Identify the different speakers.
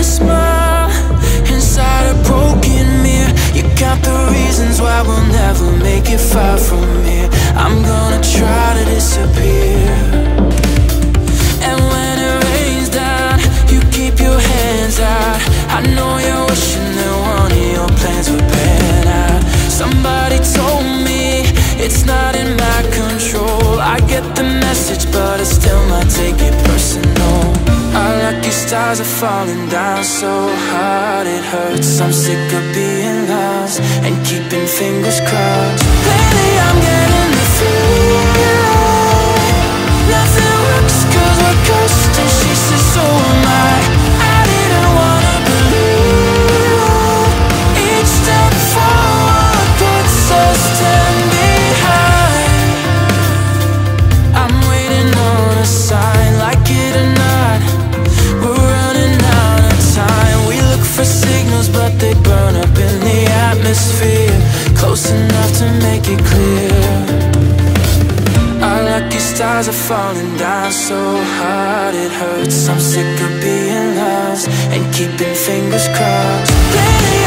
Speaker 1: a smile inside a broken mirror. You count the reasons why we'll never make it far from here. I'm gonna try to disappear. And when it rains down, you keep your hands out. I know you're wishing that one of your plans would pan out. Somebody told me it's not in my control. I get the message, but I still might take it personal. Our lucky stars are falling down so hard it hurts. I'm sick of being lost and keeping fingers crossed. Lately I'm getting the feeling nothing works 'cause we're cursed, and she says so am I. I didn't wanna believe each step forward puts us 10 behind. I'm waiting on a sign, like it or not. We're running out of time. We look for signals, but they burn up in the atmosphere, close enough to make it clear. Our lucky stars are falling down so hard it hurts. I'm sick of being lost and keeping fingers crossed. Lately